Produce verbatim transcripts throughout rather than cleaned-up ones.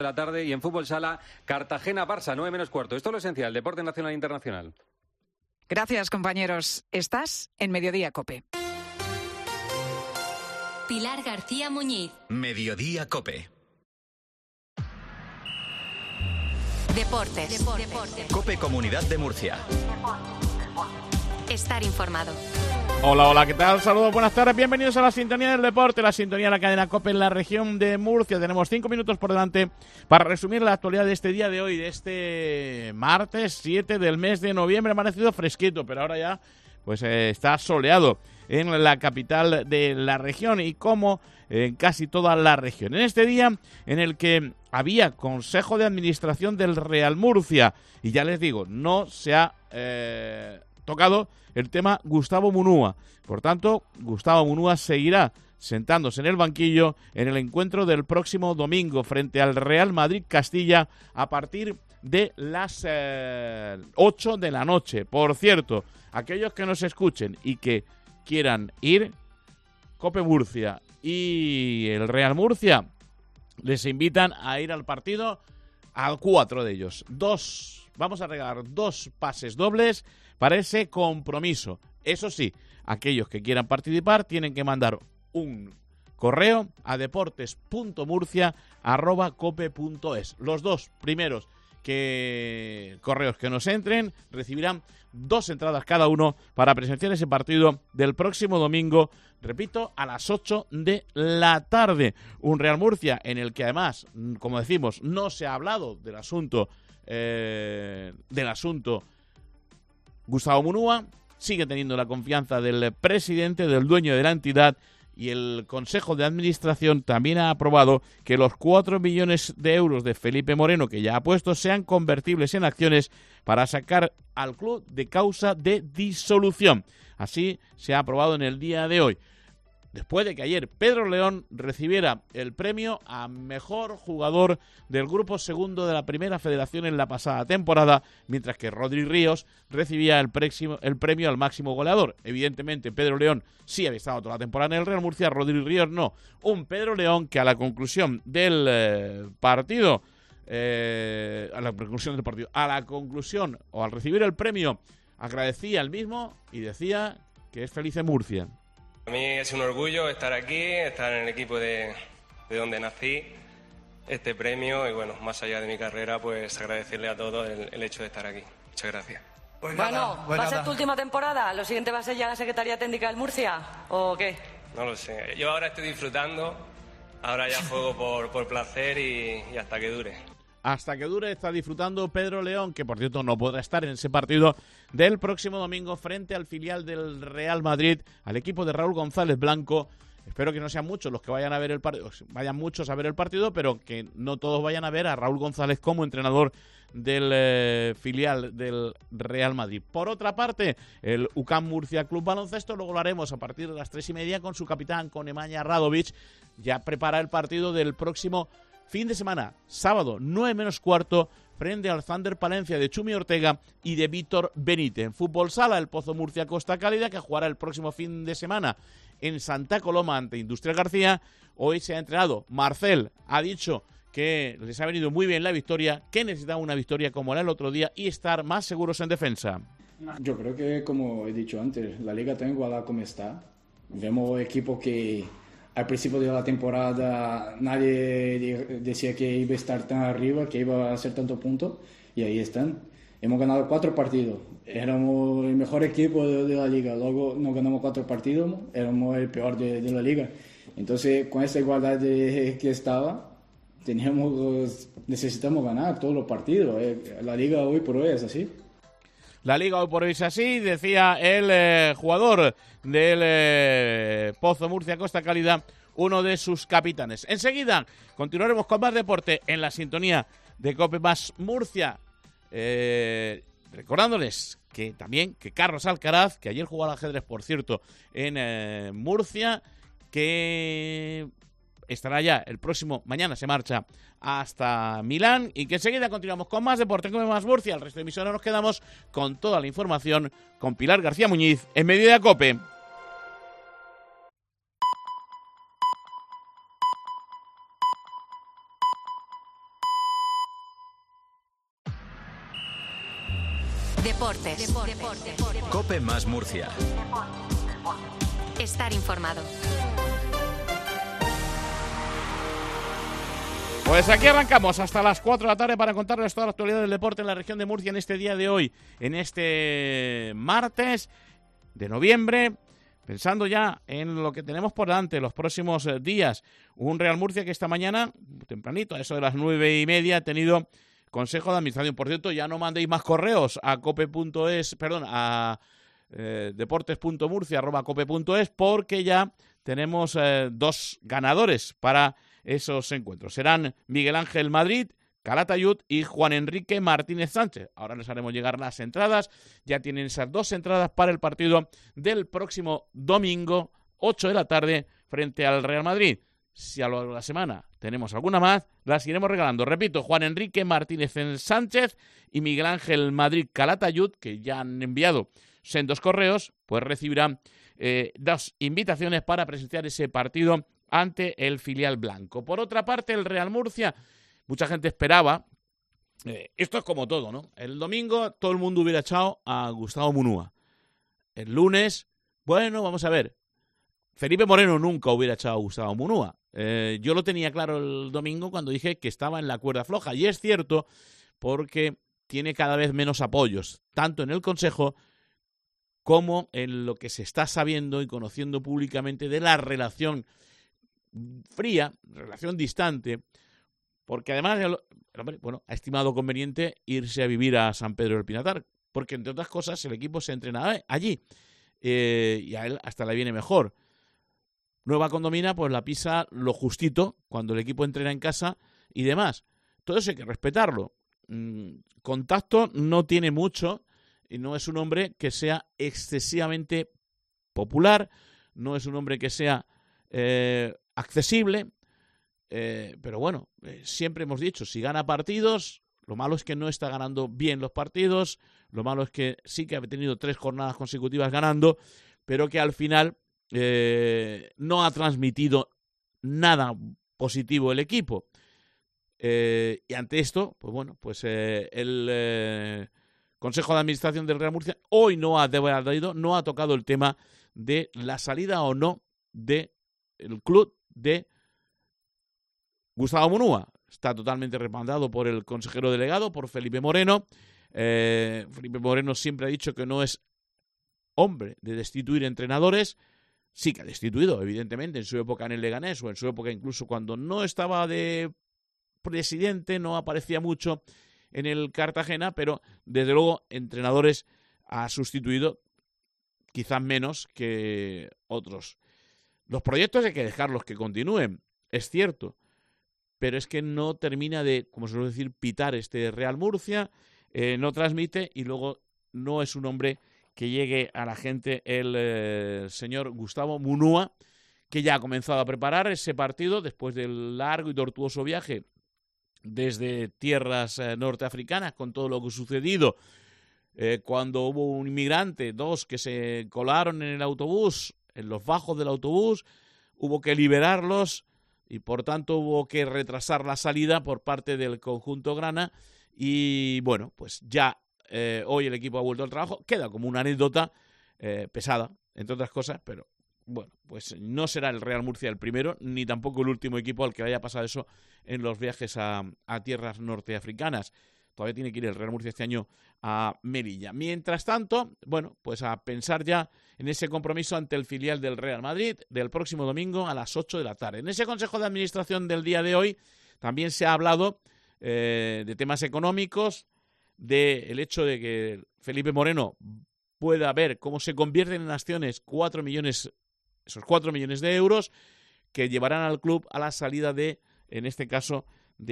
de la tarde y en Fútbol Sala, Cartagena-Barça, nueve menos cuarto. Esto es lo esencial, deporte nacional e internacional. Gracias, compañeros. Estás en Mediodía COPE. Pilar García Muñiz. Mediodía COPE. Deportes. Deportes. Deportes. COPE Comunidad de Murcia. Estar informado. Hola, hola, ¿qué tal? Saludos, buenas tardes, bienvenidos a la sintonía del deporte, la sintonía de la cadena COPE en la región de Murcia. Tenemos cinco minutos por delante para resumir la actualidad de este día de hoy, de este martes siete del mes de noviembre. Ha amanecido fresquito, pero ahora ya pues eh, está soleado en la capital de la región y como en casi toda la región. En este día en el que había Consejo de Administración del Real Murcia, y ya les digo, no se ha eh, tocado el tema Gustavo Munúa. Por tanto, Gustavo Munúa seguirá sentándose en el banquillo en el encuentro del próximo domingo frente al Real Madrid Castilla a partir de las eh, ocho de la noche. Por cierto, aquellos que nos escuchen y que quieran ir, COPE Murcia y el Real Murcia les invitan a ir al partido, a cuatro de ellos. Dos, vamos a regalar dos pases dobles para ese compromiso. Eso sí, aquellos que quieran participar tienen que mandar un correo a deportes punto murcia arroba cope punto es. Los dos primeros que correos que nos entren recibirán dos entradas cada uno para presenciar ese partido del próximo domingo, repito, a las ocho de la tarde. Un Real Murcia en el que además, como decimos, no se ha hablado del asunto eh, del asunto Gustavo Munúa. Sigue teniendo la confianza del presidente, del dueño de la entidad, y el Consejo de Administración también ha aprobado que los cuatro millones de euros de Felipe Moreno que ya ha puesto sean convertibles en acciones para sacar al club de causa de disolución. Así se ha aprobado en el día de hoy, después de que ayer Pedro León recibiera el premio a mejor jugador del grupo segundo de la Primera Federación en la pasada temporada, mientras que Rodri Ríos recibía el, préximo, el premio al máximo goleador. Evidentemente, Pedro León sí había estado toda la temporada en el Real Murcia, Rodri Ríos no. Un Pedro León que a la conclusión del eh, partido, eh, a la conclusión del partido, a la conclusión o al recibir el premio, agradecía el mismo y decía que es feliz en Murcia. A mí es un orgullo estar aquí, estar en el equipo de, de donde nací, este premio, y bueno, más allá de mi carrera, pues agradecerle a todos el, el hecho de estar aquí. Muchas gracias. Pues bueno, nada, pues ¿va nada. a ser tu última temporada? ¿Lo siguiente va a ser ya la Secretaría Técnica del Murcia o qué? No lo sé. Yo ahora estoy disfrutando, ahora ya juego por, por placer y, y hasta que dure. Hasta que dure está disfrutando Pedro León, que por cierto no podrá estar en ese partido del próximo domingo frente al filial del Real Madrid, al equipo de Raúl González Blanco. Espero que no sean muchos los que vayan a ver el partido, vayan muchos a ver el partido, pero que no todos vayan a ver a Raúl González como entrenador del eh, filial del Real Madrid. Por otra parte, el U C A M Murcia Club Baloncesto, luego lo haremos a partir de las tres y media con su capitán, con Nemanja Radovic, ya prepara el partido del próximo fin de semana, sábado, nueve menos cuarto, frente al Thunder Palencia de Chumi Ortega y de Víctor Benítez. En Fútbol Sala, el Pozo Murcia Costa Cálida, que jugará el próximo fin de semana en Santa Coloma ante Industrial García. Hoy se ha entrenado. Marcel ha dicho que les ha venido muy bien la victoria, que necesitaban una victoria como la del otro día y estar más seguros en defensa. Yo creo que, como he dicho antes, la liga está igualada como está. Vemos equipos que al principio de la temporada nadie decía que iba a estar tan arriba, que iba a hacer tantos puntos, y ahí están. Hemos ganado cuatro partidos, éramos el mejor equipo de, de la liga, luego nos ganamos cuatro partidos, éramos el peor de, de la liga. Entonces, con esa igualdad de, que estaba, teníamos, necesitamos ganar todos los partidos. La liga hoy por hoy es así. La liga hoy por hoy es así, decía el eh, jugador del eh, Pozo Murcia Costa Cálida, uno de sus capitanes. Enseguida continuaremos con más deporte en la sintonía de COPE más Murcia. Eh, recordándoles que también que Carlos Alcaraz, que ayer jugó al ajedrez, por cierto, en eh, Murcia, que estará ya el próximo, mañana se marcha hasta Milán, y que enseguida continuamos con más deporte, con más Murcia. El resto de emisoras nos quedamos con toda la información con Pilar García Muñiz en Mediodía COPE. Deportes. Deportes. COPE más Murcia. Estar informado. Pues aquí arrancamos hasta las cuatro de la tarde para contarles toda la actualidad del deporte en la región de Murcia en este día de hoy, en este martes de noviembre, pensando ya en lo que tenemos por delante los próximos días. Un Real Murcia que esta mañana, tempranito, a eso de las nueve y media, ha tenido consejo de administración. Por cierto, ya no mandéis más correos a cope.es, perdón, a eh, deportes.murcia arroba cope.es, porque ya tenemos eh, dos ganadores para esos encuentros. Serán Miguel Ángel Madrid, Calatayud y Juan Enrique Martínez Sánchez. Ahora les haremos llegar las entradas. Ya tienen esas dos entradas para el partido del próximo domingo, ocho de la tarde, frente al Real Madrid. Si a lo largo de la semana tenemos alguna más, las iremos regalando. Repito, Juan Enrique Martínez Sánchez y Miguel Ángel Madrid Calatayud, que ya han enviado sendos correos, pues recibirán eh, dos invitaciones para presenciar ese partido ante el filial blanco. Por otra parte, el Real Murcia, mucha gente esperaba, eh, esto es como todo, ¿no? El domingo todo el mundo hubiera echado a Gustavo Munúa. El lunes, bueno, vamos a ver, Felipe Moreno nunca hubiera echado a Gustavo Munúa. Eh, yo lo tenía claro el domingo cuando dije que estaba en la cuerda floja, y es cierto porque tiene cada vez menos apoyos, tanto en el Consejo como en lo que se está sabiendo y conociendo públicamente de la relación fría, relación distante, porque además el, el hombre, bueno, ha estimado conveniente irse a vivir a San Pedro del Pinatar, porque entre otras cosas el equipo se entrena allí eh, y a él hasta le viene mejor. Nueva Condomina pues la pisa lo justito cuando el equipo entrena en casa y demás. Todo eso hay que respetarlo. Mm, contacto no tiene mucho y no es un hombre que sea excesivamente popular, no es un hombre que sea eh, accesible, eh, pero bueno, eh, siempre hemos dicho, si gana partidos, lo malo es que no está ganando bien los partidos, lo malo es que sí que ha tenido tres jornadas consecutivas ganando, pero que al final eh, no ha transmitido nada positivo el equipo. Eh, y ante esto, pues bueno, pues eh, el eh, Consejo de Administración del Real Murcia hoy no ha debatido, no ha tocado el tema de la salida o no del club de Gustavo Munúa. Está totalmente respaldado por el consejero delegado, por Felipe Moreno. Eh, Felipe Moreno siempre ha dicho que no es hombre de destituir entrenadores. Sí que ha destituido, evidentemente, en su época en el Leganés o en su época incluso cuando no estaba de presidente, no aparecía mucho en el Cartagena, pero desde luego entrenadores ha sustituido quizás menos que otros. Los proyectos hay que dejarlos que continúen, es cierto, pero es que no termina de, como se suele decir, pitar este Real Murcia, eh, no transmite y luego no es un hombre que llegue a la gente el eh, señor Gustavo Munúa, que ya ha comenzado a preparar ese partido después del largo y tortuoso viaje desde tierras eh, norteafricanas, con todo lo que ha sucedido, eh, cuando hubo un inmigrante, dos que se colaron en el autobús, en los bajos del autobús, hubo que liberarlos y por tanto hubo que retrasar la salida por parte del conjunto grana y bueno, pues ya eh, hoy el equipo ha vuelto al trabajo, queda como una anécdota eh, pesada, entre otras cosas, pero bueno, pues no será el Real Murcia el primero, ni tampoco el último equipo al que haya pasado eso en los viajes a, a tierras norteafricanas. Todavía tiene que ir el Real Murcia este año a Melilla. Mientras tanto, bueno, pues a pensar ya en ese compromiso ante el filial del Real Madrid del próximo domingo a las ocho de la tarde. En ese Consejo de Administración del día de hoy también se ha hablado eh, de temas económicos, del hecho de que Felipe Moreno pueda ver cómo se convierten en acciones cuatro millones, esos cuatro millones de euros que llevarán al club a la salida de, en este caso,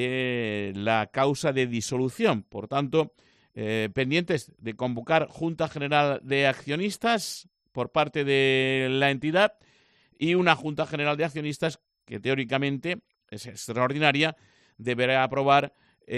de la causa de disolución. Por tanto, eh, pendientes de convocar Junta General de Accionistas por parte de la entidad y una Junta General de Accionistas que teóricamente es extraordinaria, deberá aprobar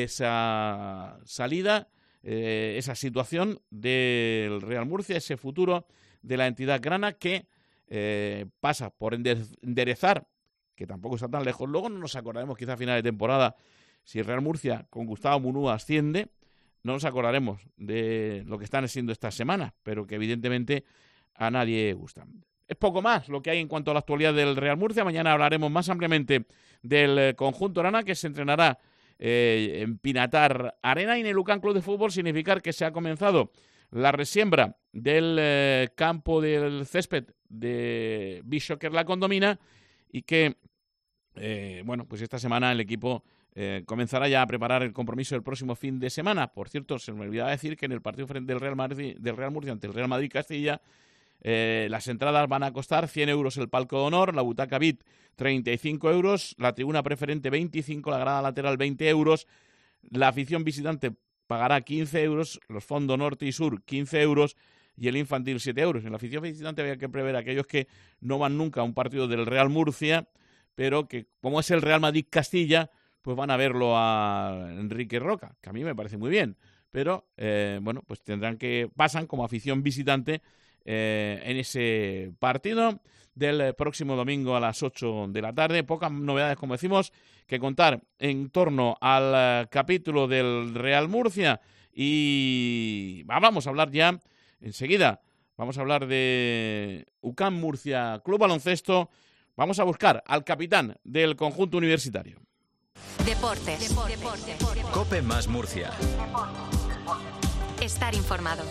esa salida, eh, esa situación del Real Murcia, ese futuro de la entidad grana que eh, pasa por enderezar, que tampoco está tan lejos. Luego no nos acordaremos quizá a final de temporada si el Real Murcia con Gustavo Munúa asciende, no nos acordaremos de lo que están haciendo estas semanas, pero que evidentemente a nadie gustan. Es poco más lo que hay en cuanto a la actualidad del Real Murcia. Mañana hablaremos más ampliamente del conjunto Arana, que se entrenará eh, en Pinatar Arena, y en el U C A M Club de Fútbol significar que se ha comenzado la resiembra del eh, campo del césped de Bishoker La Condomina, y que eh, bueno, pues esta semana el equipo eh, comenzará ya a preparar el compromiso del próximo fin de semana. Por cierto, se me olvidaba decir que en el partido frente del Real Madrid, del Real Murcia ante el Real Madrid Castilla, Eh, las entradas van a costar cien euros el palco de honor, la butaca V I P treinta y cinco euros, la tribuna preferente veinticinco, la grada lateral veinte euros, la afición visitante pagará quince euros, los fondos norte y sur quince euros y el infantil siete euros. En la afición visitante había que prever a aquellos que no van nunca a un partido del Real Murcia, pero que como es el Real Madrid Castilla, pues van a verlo a Enrique Roca, que a mí me parece muy bien, pero eh, bueno, pues tendrán que, pasan como afición visitante Eh, en ese partido del próximo domingo a las ocho de la tarde. Pocas novedades, como decimos, que contar en torno al uh, capítulo del Real Murcia, y vamos a hablar ya enseguida, vamos a hablar de U C A M Murcia Club Baloncesto. Vamos a buscar al capitán del conjunto universitario. Deportes. Deportes. Deportes. COPE más Murcia. Estar informado.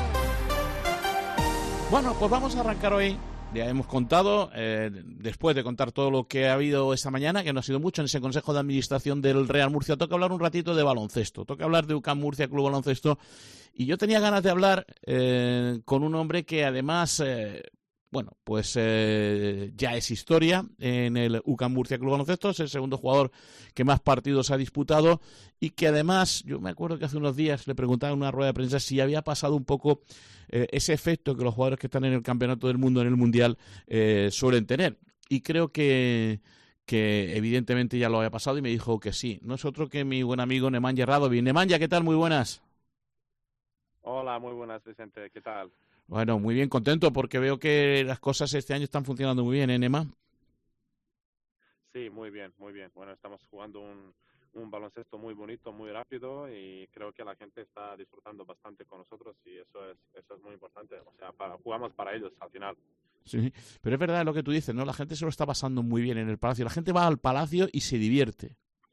Bueno, pues vamos a arrancar hoy. Ya hemos contado, eh, después de contar todo lo que ha habido esta mañana, que no ha sido mucho en ese Consejo de Administración del Real Murcia, toca hablar un ratito de baloncesto, toca hablar de U C A M Murcia Club Baloncesto, y yo tenía ganas de hablar eh, con un hombre que además, eh, bueno, pues eh, ya es historia en el U C A M Murcia Club Baloncesto, es el segundo jugador que más partidos ha disputado, y que además, yo me acuerdo que hace unos días le preguntaba en una rueda de prensa si había pasado un poco eh, ese efecto que los jugadores que están en el Campeonato del Mundo, en el Mundial, eh, suelen tener. Y creo que, que evidentemente ya lo había pasado, y me dijo que sí. No es otro que mi buen amigo Nemanja Radovic. Nemanja, ¿qué tal? Muy buenas. Hola, muy buenas, Vicente. ¿Qué tal? Bueno, muy bien, contento porque veo que las cosas este año están funcionando muy bien, ¿eh, Nema? Sí, muy bien, muy bien. Bueno, estamos jugando un, un baloncesto muy bonito, muy rápido, y creo que la gente está disfrutando bastante con nosotros, y eso es eso es muy importante. O sea, para, jugamos para ellos al final. Sí, pero es verdad lo que tú dices, ¿no? La gente se lo está pasando muy bien en el Palacio. La gente va al Palacio y se divierte.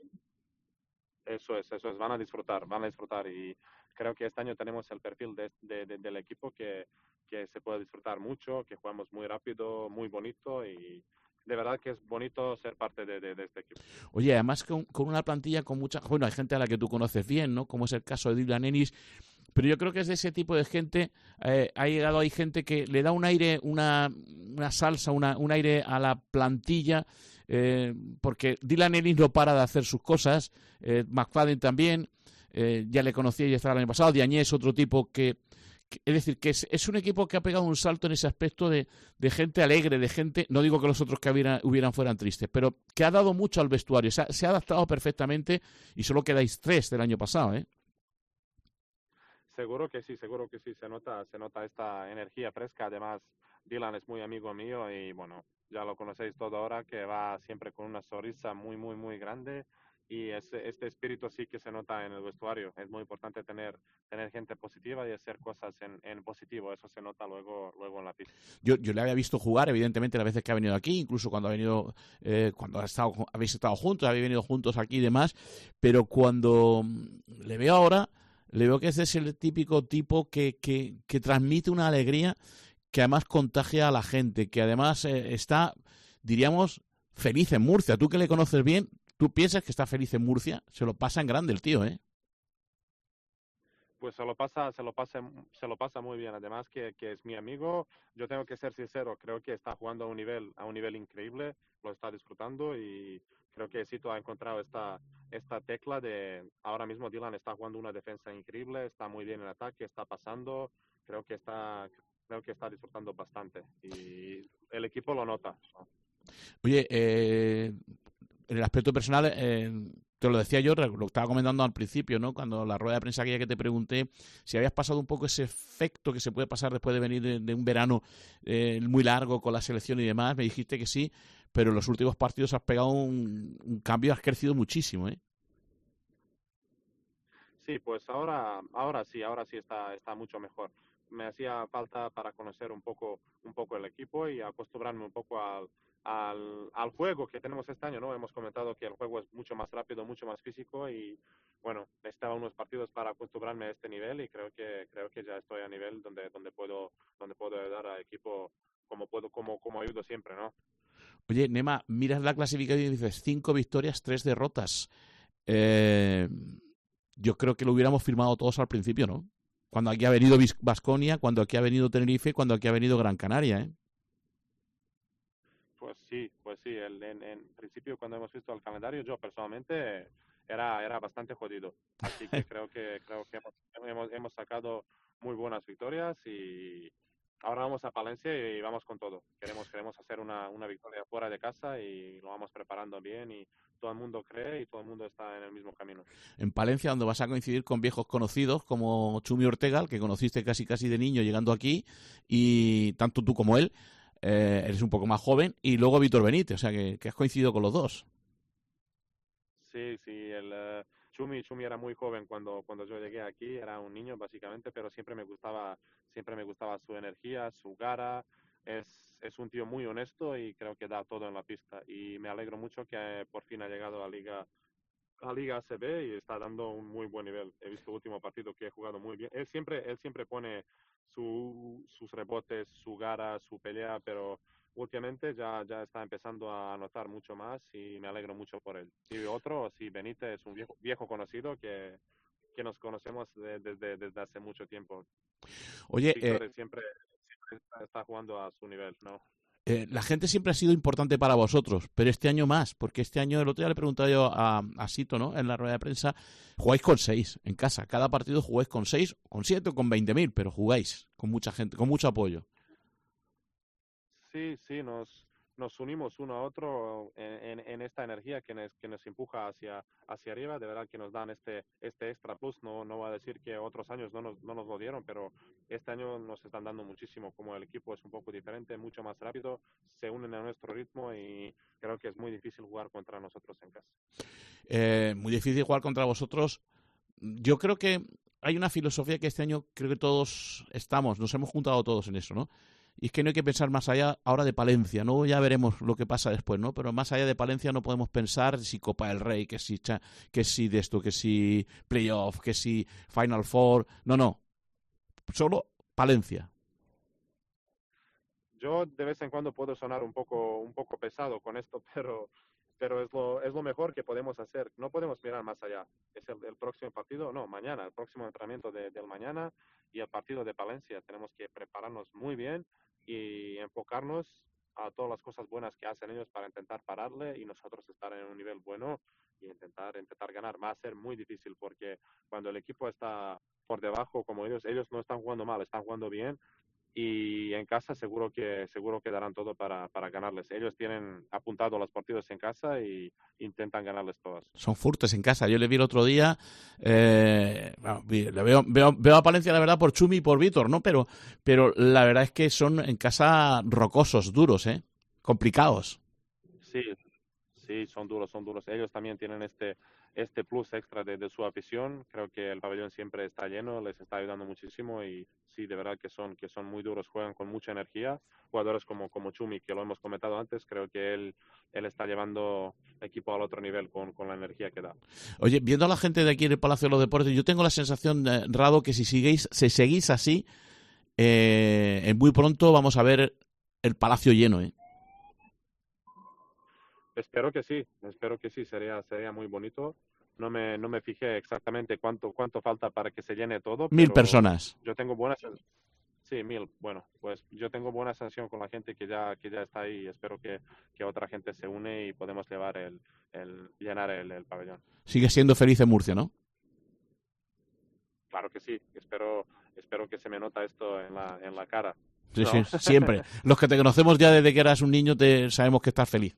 Eso es, eso es. Van a disfrutar, van a disfrutar, y creo que este año tenemos el perfil de, de, de, del equipo que, que se puede disfrutar mucho, que jugamos muy rápido, muy bonito, y de verdad que es bonito ser parte de, de, de este equipo. Oye, además con, con una plantilla con mucha... Bueno, hay gente a la que tú conoces bien, ¿no? Como es el caso de Dylan Ennis, pero yo creo que es de ese tipo de gente. Eh, ha llegado, hay gente que le da un aire, una, una salsa, una, un aire a la plantilla, eh, porque Dylan Ennis no para de hacer sus cosas, eh, McFadden también, eh, ya le conocía, ya estaba el año pasado, Diagne es otro tipo que... Es decir, que es, es un equipo que ha pegado un salto en ese aspecto de, de gente alegre, de gente, no digo que los otros que hubieran, hubieran fueran tristes, pero que ha dado mucho al vestuario, se ha, se ha adaptado perfectamente, y solo quedáis tres del año pasado, ¿eh? Seguro que sí, seguro que sí, se nota, se nota esta energía fresca. Además, Dylan es muy amigo mío, y bueno, ya lo conocéis todo ahora, que va siempre con una sonrisa muy, muy, muy grande. Y ese, este espíritu sí que se nota en el vestuario. Es muy importante tener tener gente positiva y hacer cosas en, en positivo. Eso se nota luego luego en la pista. Yo, yo le había visto jugar, evidentemente, las veces que ha venido aquí, incluso cuando ha venido, eh, cuando ha estado, habéis estado juntos, habéis venido juntos aquí y demás, pero cuando le veo ahora, le veo que ese es el típico tipo que, que, que transmite una alegría que además contagia a la gente, que además eh, está, diríamos, feliz en Murcia. Tú que le conoces bien, ¿tú piensas que está feliz en Murcia? Se lo pasa en grande el tío, ¿eh? Pues se lo pasa, se lo pasa, se lo pasa muy bien. Además que, que es mi amigo. Yo tengo que ser sincero, creo que está jugando a un nivel, a un nivel increíble, lo está disfrutando, y creo que Sito ha encontrado esta, esta tecla de ahora mismo Dylan está jugando una defensa increíble, está muy bien en ataque, está pasando, creo que está, creo que está disfrutando bastante, y el equipo lo nota, ¿no? Oye, eh, en el aspecto personal, eh, te lo decía yo, lo estaba comentando al principio, ¿no? Cuando la rueda de prensa aquella que te pregunté si habías pasado un poco ese efecto que se puede pasar después de venir de, de un verano eh, muy largo con la selección y demás, me dijiste que sí, pero en los últimos partidos has pegado un, un cambio, has crecido muchísimo, ¿eh? Sí, pues ahora, ahora sí, ahora sí está, está mucho mejor. Me hacía falta para conocer un poco, un poco el equipo y acostumbrarme un poco al, al, al juego que tenemos este año, ¿no? Hemos comentado que el juego es mucho más rápido, mucho más físico y, bueno, necesitaba unos partidos para acostumbrarme a este nivel y creo que, creo que ya estoy a nivel donde, donde puedo, donde puedo ayudar al equipo como puedo, como, como ayudo siempre, ¿no? Oye, Nema, miras la clasificación y dices cinco victorias, tres derrotas. Eh, yo creo que lo hubiéramos firmado todos al principio, ¿no? Cuando aquí ha venido Baskonia, cuando aquí ha venido Tenerife, cuando aquí ha venido Gran Canaria, ¿eh? Pues sí, pues sí. El, en, en principio, cuando hemos visto el calendario, yo personalmente era, era bastante jodido. Así que creo que creo que hemos, hemos, hemos sacado muy buenas victorias y ahora vamos a Palencia y vamos con todo. Queremos queremos hacer una, una victoria fuera de casa y lo vamos preparando bien y todo el mundo cree y todo el mundo está en el mismo camino. En Palencia, donde vas a coincidir con viejos conocidos como Chumi Ortega, al que conociste casi casi de niño llegando aquí, y tanto tú como él, eh, eres un poco más joven, y luego Víctor Benítez, o sea que, que has coincidido con los dos. Sí, sí, el uh, Chumi, Chumi era muy joven cuando, cuando yo llegué aquí, era un niño básicamente, pero siempre me gustaba, siempre me gustaba su energía, su gara, es, es un tío muy honesto y creo que da todo en la pista y me alegro mucho que por fin ha llegado a Liga, a Liga A C B y está dando un muy buen nivel. He visto el último partido que he jugado muy bien. Él siempre, él siempre pone su, sus rebotes, su gara, su pelea, pero últimamente ya, ya está empezando a anotar mucho más y me alegro mucho por él. Y otro, sí, Benítez es un viejo, viejo conocido que, que nos conocemos de, desde, desde hace mucho tiempo. Oye, Víctor eh, siempre, siempre está, está jugando a su nivel, ¿no? eh, la gente siempre ha sido importante para vosotros, pero este año más, porque este año, el otro día le he preguntado yo a, a Sito, ¿no? En la rueda de prensa, jugáis con seis en casa. Cada partido jugáis con seis, con siete o con veinte mil, pero jugáis con mucha gente, con mucho apoyo. Sí, sí, nos, nos unimos uno a otro en, en, en esta energía que nos, que nos empuja hacia, hacia arriba, de verdad que nos dan este, este extra plus, no, no voy a decir que otros años no nos, no nos lo dieron, pero este año nos están dando muchísimo, como el equipo es un poco diferente, mucho más rápido, se unen a nuestro ritmo y creo que es muy difícil jugar contra nosotros en casa. Eh, muy difícil jugar contra vosotros. Yo creo que hay una filosofía que este año creo que todos estamos, nos hemos juntado todos en eso, ¿no? Y es que no hay que pensar más allá ahora de Palencia, ¿no? Ya veremos lo que pasa después, ¿no? Pero más allá de Palencia no podemos pensar si Copa del Rey, que si, que si de esto, que si Playoff, que si Final Four. No, no. Solo Palencia. Yo de vez en cuando puedo sonar un poco, un poco pesado con esto, pero, pero es lo, es lo mejor que podemos hacer. No podemos mirar más allá. Es el, el próximo partido, no, mañana, el próximo entrenamiento de, del mañana y el partido de Palencia. Tenemos que prepararnos muy bien y enfocarnos a todas las cosas buenas que hacen ellos para intentar pararle y nosotros estar en un nivel bueno y intentar, intentar ganar. Va a ser muy difícil porque cuando el equipo está por debajo como ellos, ellos no están jugando mal, están jugando bien. Y en casa seguro que seguro que darán todo para, para ganarles. Ellos tienen apuntado los partidos en casa y intentan ganarles todas. Son fuertes en casa. Yo le vi el otro día, eh, bueno, le veo, veo, veo a Palencia la verdad por Chumi y por Víctor, ¿no? Pero, pero la verdad es que son en casa rocosos, duros, ¿eh? Complicados. Sí, sí, son duros, son duros. Ellos también tienen este este plus extra de, de su afición. Creo que el pabellón siempre está lleno, les está ayudando muchísimo y sí, de verdad que son que son muy duros, juegan con mucha energía. Jugadores como, como Chumi, que lo hemos comentado antes, creo que él, él está llevando equipo al otro nivel con, con la energía que da. Oye, viendo a la gente de aquí en el Palacio de los Deportes, yo tengo la sensación, eh, Rado, que si seguís, si seguís así, eh, muy pronto vamos a ver el Palacio lleno, ¿eh? Espero que sí, espero que sí, sería sería muy bonito. No me no me fijé exactamente cuánto cuánto falta para que se llene todo. Mil pero personas. Yo tengo buenas, sí, mil. Bueno, pues yo tengo buena sensación con la gente que ya que ya está ahí. Y espero que, que otra gente se une y podemos llevar el, el llenar el, el pabellón. Sigue siendo feliz en Murcia, ¿no? Claro que sí. Espero espero que se me nota esto en la en la cara. Sí, ¿no? sí, siempre. Los que te conocemos ya desde que eras un niño te sabemos que estás feliz.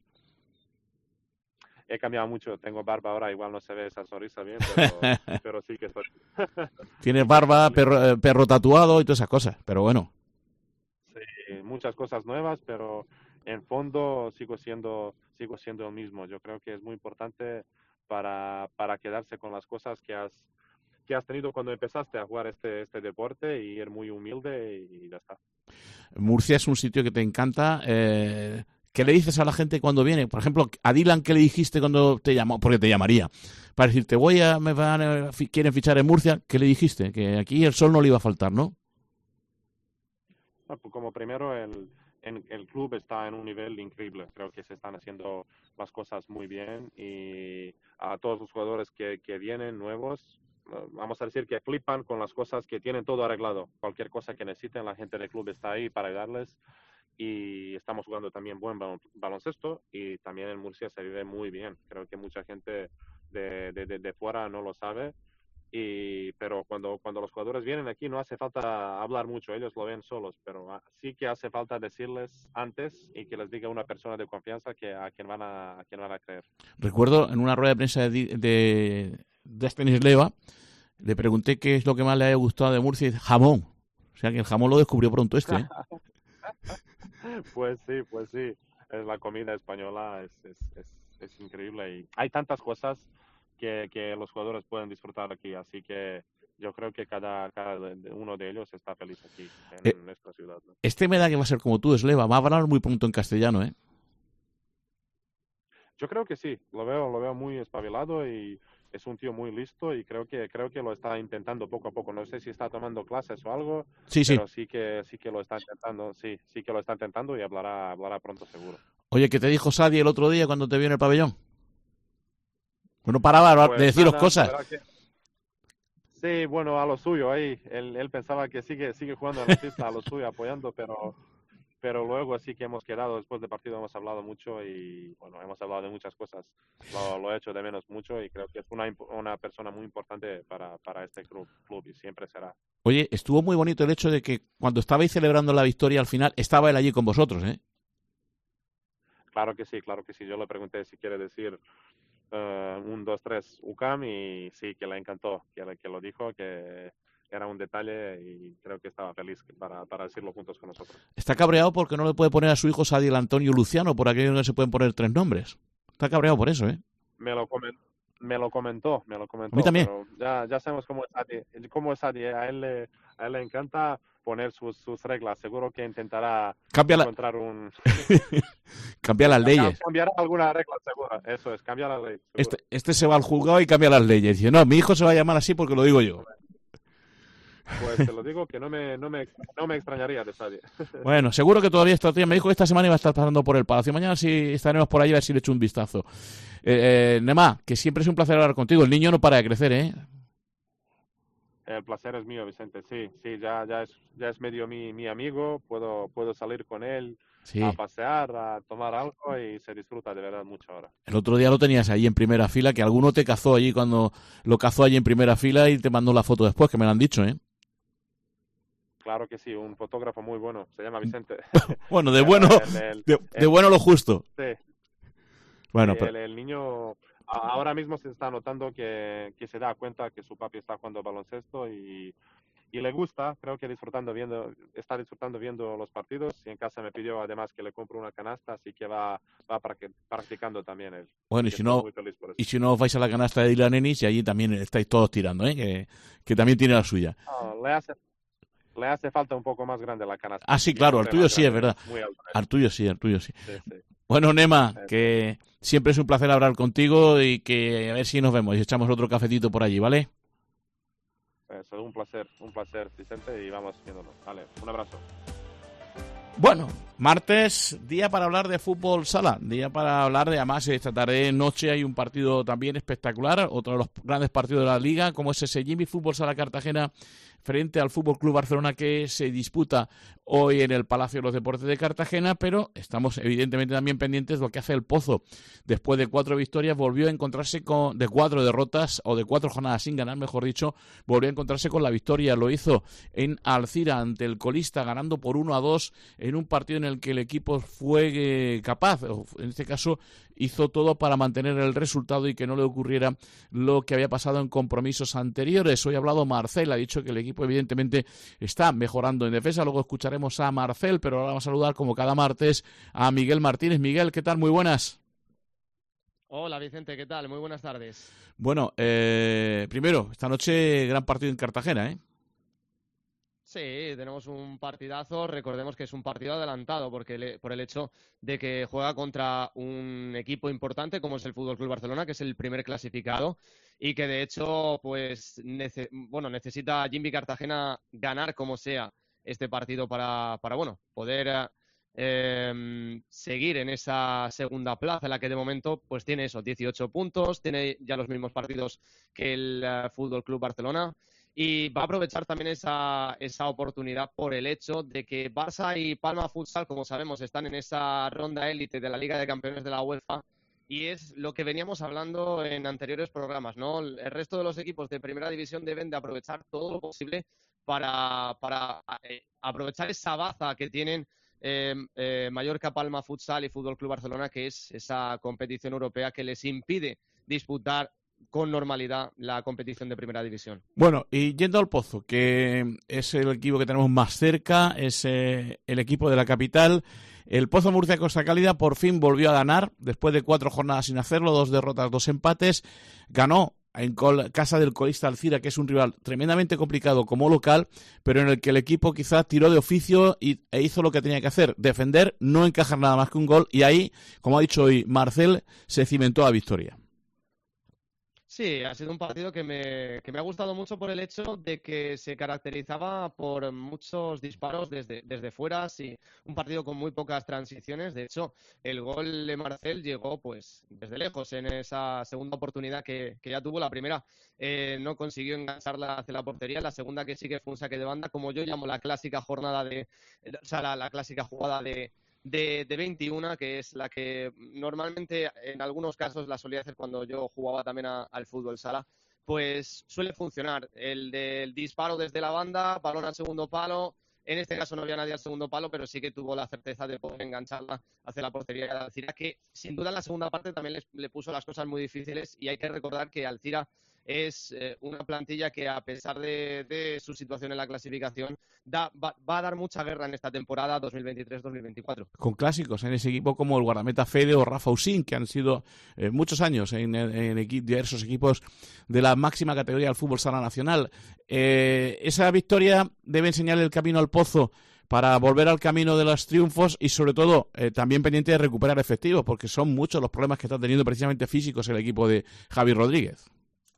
He cambiado mucho, tengo barba ahora, igual no se ve esa sonrisa bien, pero, pero sí que estoy. Tienes barba, perro, perro tatuado y todas esas cosas, pero bueno. Sí, muchas cosas nuevas, pero en fondo sigo siendo sigo siendo el mismo. Yo creo que es muy importante para, para quedarse con las cosas que has que has tenido cuando empezaste a jugar este, este deporte y ir muy humilde y ya está. Murcia es un sitio que te encanta. Eh, ¿Qué le dices a la gente cuando viene? Por ejemplo, a Dylan, ¿qué le dijiste cuando te llamó? Porque te llamaría. Para decirte, voy a, me van a, quieren fichar en Murcia. ¿Qué le dijiste? Que aquí el sol no le iba a faltar, ¿no? No, pues como primero, el, el, el club está en un nivel increíble. Creo que se están haciendo las cosas muy bien y a todos los jugadores que, que vienen nuevos, vamos a decir que flipan con las cosas, que tienen todo arreglado. Cualquier cosa que necesiten, la gente del club está ahí para ayudarles. Y estamos jugando también buen baloncesto y también en Murcia se vive muy bien. Creo que mucha gente de, de, de, de fuera no lo sabe, y, pero cuando, cuando los jugadores vienen aquí no hace falta hablar mucho, ellos lo ven solos, pero sí que hace falta decirles antes y que les diga una persona de confianza que a quien van a, a, quien van a creer. Recuerdo en una rueda de prensa de, de, de Stanisleva, le pregunté qué es lo que más le había gustado de Murcia y dice, jamón. O sea que el jamón lo descubrió pronto este, ¿eh? Pues sí, pues sí. Es la comida española, es, es, es, es increíble y hay tantas cosas que, que los jugadores pueden disfrutar aquí, así que yo creo que cada, cada uno de ellos está feliz aquí en eh, nuestra ciudad, ¿no? Este me da que va a ser como tú, Sleva, va a hablar muy pronto en castellano, ¿eh? Yo creo que sí, lo veo, lo veo muy espabilado y es un tío muy listo y creo que creo que lo está intentando poco a poco. No sé si está tomando clases o algo, sí, sí. pero sí que sí que lo está intentando, sí, sí que lo está intentando y hablará hablará pronto seguro. Oye, ¿qué te dijo Sadi el otro día cuando te vio en el pabellón? Bueno, paraba pues de deciros nada, cosas. Que... Sí, bueno, a lo suyo ahí. Él, él pensaba que sigue sigue jugando en la pista a lo suyo, apoyando, pero pero luego sí que hemos quedado, después del partido hemos hablado mucho y bueno, hemos hablado de muchas cosas. Lo, lo he hecho de menos mucho y creo que es una, una persona muy importante para, para este club, club y siempre será. Oye, estuvo muy bonito el hecho de que cuando estabais celebrando la victoria al final, estaba él allí con vosotros, ¿eh? Claro que sí, claro que sí. Yo le pregunté si quiere decir uh, un, dos, tres, U C A M y sí, que le encantó, que, que lo dijo, que era un detalle y creo que estaba feliz para, para decirlo juntos con nosotros. Está cabreado porque no le puede poner a su hijo Sadiel Antonio Luciano, por aquello no se pueden poner tres nombres. Está cabreado por eso, ¿eh? Me lo comentó, me lo comentó, me lo comentó. A mí también. Pero ya, ya sabemos cómo es Sadi, cómo es Sadi. A él le, a él le encanta poner sus, sus reglas. Seguro que intentará Cambia encontrar la... un... Cambiar las leyes. Cambiar alguna regla, seguro. Eso es, cambiar la ley. Este, este se va al juzgado y cambia las leyes. Dice, no, mi hijo se va a llamar así porque lo digo yo. Pues te lo digo que no me, no me, no me extrañaría de Sadi. Bueno, seguro que todavía está. Me dijo que esta semana iba a estar pasando por el Palacio. Mañana sí estaremos por allí a ver si le echo un vistazo. Eh, eh, Nema, que siempre es un placer hablar contigo. El niño no para de crecer, ¿eh? El placer es mío, Vicente. Sí, sí, ya, ya es, ya es medio mi, mi amigo. Puedo, puedo salir con él sí. a pasear, a tomar algo y se disfruta de verdad mucho ahora. El otro día lo tenías ahí en primera fila, que alguno te cazó allí cuando lo cazó allí en primera fila y te mandó la foto después, que me lo han dicho, ¿eh? Claro que sí, un fotógrafo muy bueno, se llama Vicente. Bueno, de bueno, el, el, de, de el, bueno lo justo. Sí. Bueno, sí, pero... el, el niño ahora mismo se está notando que, que se da cuenta que su papi está jugando baloncesto y, y le gusta, creo que disfrutando viendo, está disfrutando viendo los partidos y en casa me pidió además que le compre una canasta, así que va, va practicando también él. Bueno, y si, no, y si no vais a la canasta de Dylan Ennis y allí también estáis todos tirando, ¿eh? que, que también tiene la suya. No, le hace... Le hace falta un poco más grande la canasta. Ah, sí, claro, al tuyo sí, grande, es verdad. Muy alto, ¿eh? Al tuyo sí, al tuyo sí. sí, sí. Bueno, Nema, sí, que sí. siempre es un placer hablar contigo y que a ver si nos vemos y echamos otro cafetito por allí, ¿vale? Eso, un placer, un placer, Vicente, y vamos viéndonos. Vale, un abrazo. Bueno, martes, día para hablar de fútbol sala, día para hablar de, además, esta tarde noche hay un partido también espectacular, otro de los grandes partidos de la Liga, como es ese Jimmy Fútbol Sala Cartagena frente al Fútbol Club Barcelona, que se disputa hoy en el Palacio de los Deportes de Cartagena, pero estamos evidentemente también pendientes de lo que hace el Pozo. Después de cuatro victorias volvió a encontrarse con, de cuatro derrotas, o de cuatro jornadas sin ganar, mejor dicho, volvió a encontrarse con la victoria. Lo hizo en Alcira ante el colista, ganando por uno a dos en un partido en el que el equipo fue eh, capaz, o en este caso hizo todo para mantener el resultado y que no le ocurriera lo que había pasado en compromisos anteriores. Hoy ha hablado Marcel, ha dicho que el equipo evidentemente está mejorando en defensa, luego escucharemos a Marcel, pero ahora vamos a saludar como cada martes a Miguel Martínez. Miguel, ¿qué tal? Muy buenas. Hola Vicente, ¿qué tal? Muy buenas tardes. Bueno, eh, primero, esta noche gran partido en Cartagena, ¿eh? Sí, tenemos un partidazo. Recordemos que es un partido adelantado porque le, por el hecho de que juega contra un equipo importante como es el Fútbol Club Barcelona, que es el primer clasificado y que de hecho, pues, nece bueno, necesita Jimmy Cartagena ganar como sea este partido para, para bueno, poder eh, seguir en esa segunda plaza en la que de momento, pues, tiene esos dieciocho puntos, tiene ya los mismos partidos que el uh, Fútbol Club Barcelona. Y va a aprovechar también esa, esa oportunidad por el hecho de que Barça y Palma Futsal, como sabemos, están en esa ronda élite de la Liga de Campeones de la UEFA y es lo que veníamos hablando en anteriores programas, ¿no? El resto de los equipos de Primera División deben de aprovechar todo lo posible para, para eh, aprovechar esa baza que tienen eh, eh, Mallorca, Palma Futsal y Fútbol Club Barcelona, que es esa competición europea que les impide disputar con normalidad la competición de Primera División. Bueno, y yendo al Pozo, que es el equipo que tenemos más cerca, es eh, el equipo de la capital. El Pozo Murcia Costa Cálida por fin volvió a ganar, después de cuatro jornadas sin hacerlo, dos derrotas, dos empates. Ganó en casa del colista Alcira, que es un rival tremendamente complicado como local, pero en el que el equipo quizás tiró de oficio y, e hizo lo que tenía que hacer, defender, no encajar nada más que un gol, y ahí, como ha dicho hoy Marcel, se cimentó la victoria. Sí, ha sido un partido que me, que me ha gustado mucho por el hecho de que se caracterizaba por muchos disparos desde, desde fuera, sí, un partido con muy pocas transiciones. De hecho, el gol de Marcel llegó pues desde lejos en esa segunda oportunidad que, que ya tuvo. La primera eh, no consiguió engancharla hacia la portería, la segunda que sí que fue un saque de banda, como yo llamo la clásica jornada de, o sea, la, la clásica jugada de De, de veintiuno, que es la que normalmente en algunos casos la solía hacer cuando yo jugaba también a, al fútbol sala, pues suele funcionar. El del disparo desde la banda, balón al segundo palo. En este caso no había nadie al segundo palo, pero sí que tuvo la certeza de poder engancharla hacia la portería de Alcira, que sin duda en la segunda parte también les, le puso las cosas muy difíciles. Y hay que recordar que Alcira es eh, una plantilla que, a pesar de, de su situación en la clasificación, da, va, va a dar mucha guerra en esta temporada dos mil veintitrés dos mil veinticuatro. Con clásicos en ese equipo como el guardameta Fede o Rafa Usín, que han sido eh, muchos años en, en, en equi diversos equipos de la máxima categoría del fútbol sala nacional. Eh, esa victoria debe enseñarle el camino al Pozo para volver al camino de los triunfos y, sobre todo, eh, también pendiente de recuperar efectivos, porque son muchos los problemas que está teniendo precisamente físicos el equipo de Javi Rodríguez.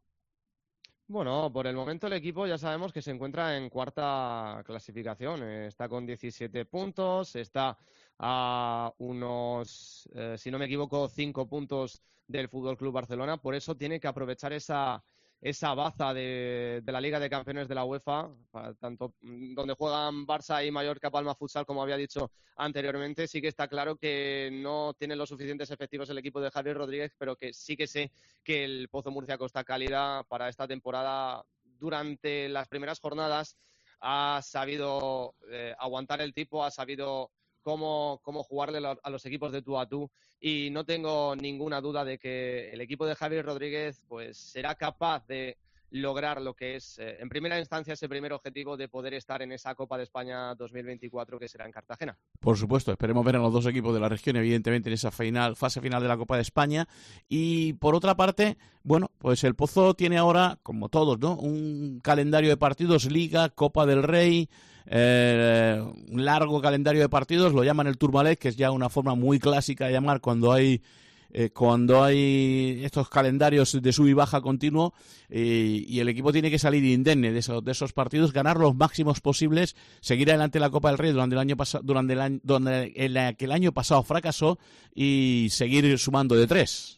Bueno, por el momento el equipo ya sabemos que se encuentra en cuarta clasificación. Está con diecisiete puntos, está a unos, eh, si no me equivoco, cinco puntos del Fútbol Club Barcelona. Por eso tiene que aprovechar esa, esa baza de, de la Liga de Campeones de la UEFA, tanto donde juegan Barça y Mallorca, Palma Futsal, como había dicho anteriormente. Sí que está claro que no tiene los suficientes efectivos el equipo de Javier Rodríguez, pero que sí que sé que el Pozo Murcia Costa Cálida para esta temporada, durante las primeras jornadas, ha sabido eh, aguantar el tipo, ha sabido cómo, cómo jugarle a los equipos de tú a tú, y no tengo ninguna duda de que el equipo de Javier Rodríguez pues será capaz de lograr lo que es, eh, en primera instancia, ese primer objetivo de poder estar en esa Copa de España dos mil veinticuatro, que será en Cartagena. Por supuesto, esperemos ver a los dos equipos de la región, evidentemente, en esa final, fase final de la Copa de España. Y por otra parte, bueno, pues el Pozo tiene ahora, como todos, ¿no?, un calendario de partidos, Liga, Copa del Rey, eh, un largo calendario de partidos, lo llaman el Tourmalet, que es ya una forma muy clásica de llamar cuando hay Eh, cuando hay estos calendarios de sub y baja continuo, eh, y el equipo tiene que salir indemne de esos, de esos partidos, ganar los máximos posibles, seguir adelante la Copa del Rey durante el año pasado, durante el año, donde el, que el año pasado fracasó, y seguir sumando de tres.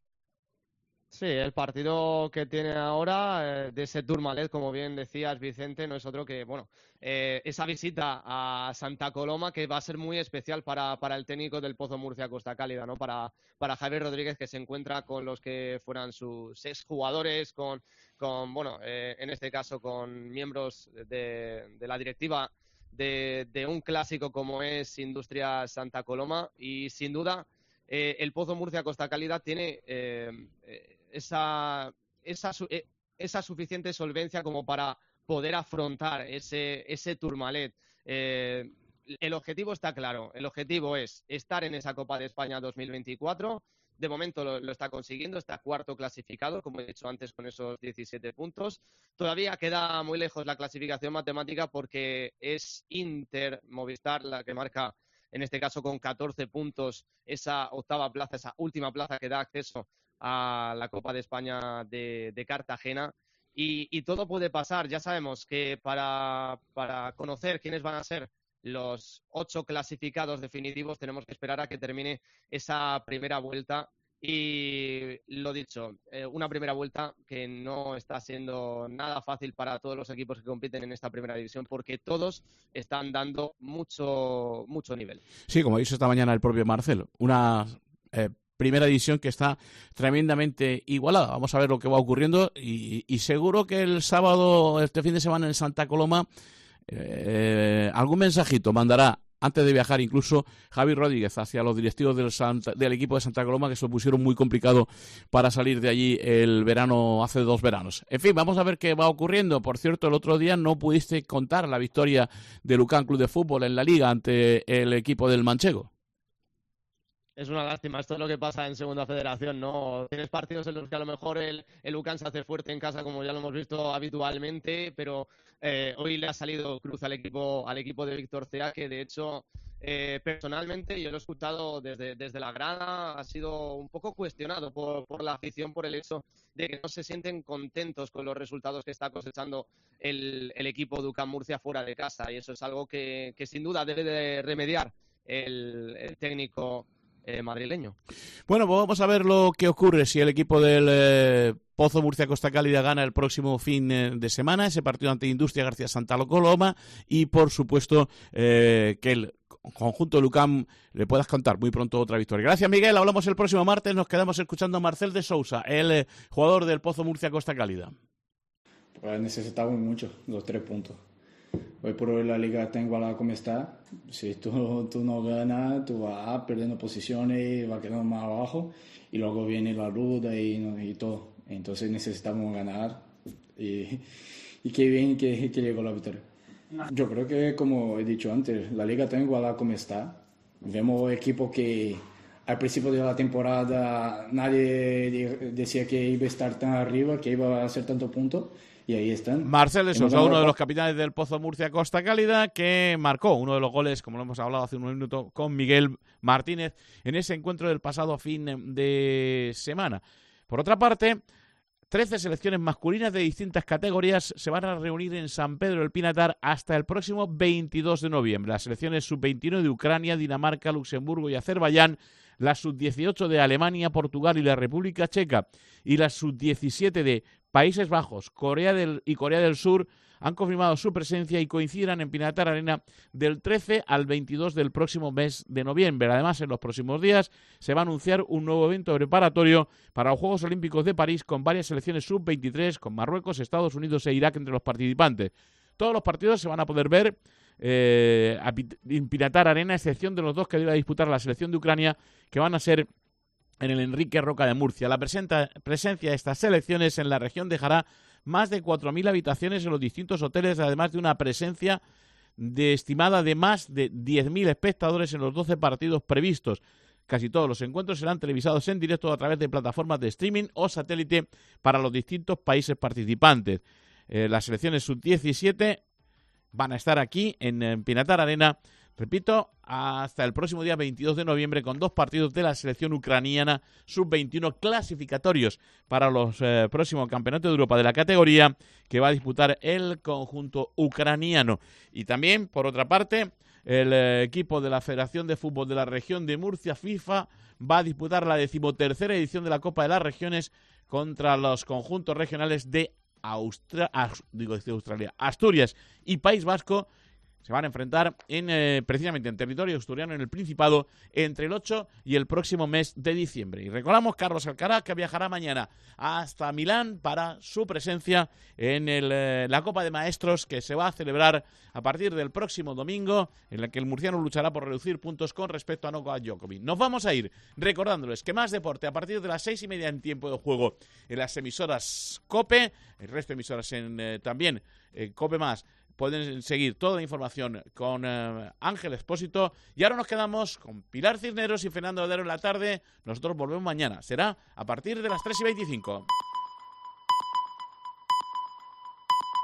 Sí, el partido que tiene ahora eh, de ese Tourmalet, como bien decías, Vicente, no es otro que, bueno, eh, esa visita a Santa Coloma, que va a ser muy especial para, para el técnico del Pozo Murcia Costa Cálida, ¿no? Para, para Javier Rodríguez, que se encuentra con los que fueran sus exjugadores, con, con bueno, eh, en este caso con miembros de, de la directiva de, de un clásico como es Industria Santa Coloma, y sin duda eh, el Pozo Murcia Costa Cálida tiene eh, eh, esa, esa, esa suficiente solvencia como para poder afrontar ese, ese Tourmalet. Eh, el objetivo está claro, el objetivo es estar en esa Copa de España dos mil veinticuatro, De momento lo, lo está consiguiendo, está cuarto clasificado, como he dicho antes, con esos diecisiete puntos. Todavía queda muy lejos la clasificación matemática porque es Inter Movistar la que marca, en este caso con catorce puntos, esa octava plaza, esa última plaza que da acceso a la Copa de España de, de Cartagena. Y, y todo puede pasar. Ya sabemos que para, para conocer quiénes van a ser los ocho clasificados definitivos tenemos que esperar a que termine esa primera vuelta. Y lo dicho, eh, una primera vuelta que no está siendo nada fácil para todos los equipos que compiten en esta primera división, porque todos están dando mucho, mucho nivel. Sí, como dice esta mañana el propio Marcelo, una eh, primera división que está tremendamente igualada. Vamos a ver lo que va ocurriendo y, y seguro que el sábado, este fin de semana en Santa Coloma, eh, algún mensajito mandará antes de viajar incluso Javi Rodríguez hacia los directivos del, Santa, del equipo de Santa Coloma, que se lo pusieron muy complicado para salir de allí el verano, hace dos veranos. En fin, vamos a ver qué va ocurriendo. Por cierto, el otro día no pudiste contar la victoria de Lucan Club de Fútbol en la Liga ante el equipo del Manchego. Es una lástima, esto es lo que pasa en Segunda Federación, ¿no? Tienes partidos en los que a lo mejor el, el Lucan se hace fuerte en casa, como ya lo hemos visto habitualmente, pero eh, hoy le ha salido cruz al equipo al equipo de Víctor Cea, que de hecho, eh, personalmente, yo lo he escuchado desde, desde la grada, ha sido un poco cuestionado por, por la afición, por el hecho de que no se sienten contentos con los resultados que está cosechando el, el equipo Lucan Murcia fuera de casa, y eso es algo que, que sin duda debe de remediar el, el técnico Eh, madrileño. Bueno, pues vamos a ver lo que ocurre si el equipo del eh, Pozo Murcia Costa Cálida gana el próximo fin eh, de semana, ese partido ante Industria García Santa Coloma, y por supuesto eh, que el conjunto de Lucan le puedas contar muy pronto otra victoria. Gracias, Miguel, hablamos el próximo martes, nos quedamos escuchando a Marcel de Sousa, el eh, jugador del Pozo Murcia Costa Cálida. Pues necesitamos mucho los tres puntos. Hoy por hoy la liga está igualada como está. Si tú, tú no ganas, tú vas perdiendo posiciones, vas quedando más abajo y luego viene la ruda y, y todo. Entonces necesitamos ganar y, y qué bien que, que llegó la victoria. Yo creo que, como he dicho antes, la liga está igualada como está. Vemos equipos que al principio de la temporada nadie decía que iba a estar tan arriba, que iba a hacer tantos puntos. Y ahí están. Marcel de Sousa, uno de los capitanes del Pozo Murcia Costa Cálida, que marcó uno de los goles, como lo hemos hablado hace un minuto, con Miguel Martínez en ese encuentro del pasado fin de semana. Por otra parte, trece selecciones masculinas de distintas categorías se van a reunir en San Pedro del Pinatar hasta el próximo veintidós de noviembre. Las selecciones sub veintiuno de Ucrania, Dinamarca, Luxemburgo y Azerbaiyán, las sub dieciocho de Alemania, Portugal y la República Checa y las sub diecisiete de Países Bajos, Corea del y Corea del Sur han confirmado su presencia y coincidirán en Pinatar Arena del trece al veintidós del próximo mes de noviembre. Además, en los próximos días se va a anunciar un nuevo evento preparatorio para los Juegos Olímpicos de París con varias selecciones sub veintitrés, con Marruecos, Estados Unidos e Irak entre los participantes. Todos los partidos se van a poder ver eh, en Pinatar Arena, a excepción de los dos que debe disputar la selección de Ucrania, que van a ser en el Enrique Roca de Murcia. La presenta, presencia de estas selecciones en la región dejará más de cuatro mil habitaciones en los distintos hoteles, además de una presencia de estimada de más de diez mil espectadores en los doce partidos previstos. Casi todos los encuentros serán televisados en directo a través de plataformas de streaming o satélite para los distintos países participantes. Eh, las selecciones sub diecisiete van a estar aquí en, en Pinatar Arena, repito, hasta el próximo día veintidós de noviembre, con dos partidos de la selección ucraniana sub veintiuno clasificatorios para los eh, próximos campeonatos de Europa de la categoría que va a disputar el conjunto ucraniano. Y también, por otra parte, el eh, equipo de la Federación de Fútbol de la Región de Murcia, FIFA, va a disputar la decimotercera edición de la Copa de las Regiones contra los conjuntos regionales de Austra- As- digo, de Australia, Asturias y País Vasco. Se van a enfrentar en, eh, precisamente en territorio asturiano, en el Principado, entre el ocho y el próximo mes de diciembre. Y recordamos Carlos Alcaraz, que viajará mañana hasta Milán para su presencia en el, eh, la Copa de Maestros, que se va a celebrar a partir del próximo domingo, en la que el murciano luchará por reducir puntos con respecto a Novak Djokovic. Nos vamos a ir recordándoles que más deporte a partir de las seis y media en tiempo de juego en las emisoras COPE, el resto de emisoras en, eh, también eh, COPE más, pueden seguir toda la información con eh, Ángel Expósito. Y ahora nos quedamos con Pilar Cisneros y Fernando Odero en la tarde. Nosotros volvemos mañana. Será a partir de las tres y veinticinco.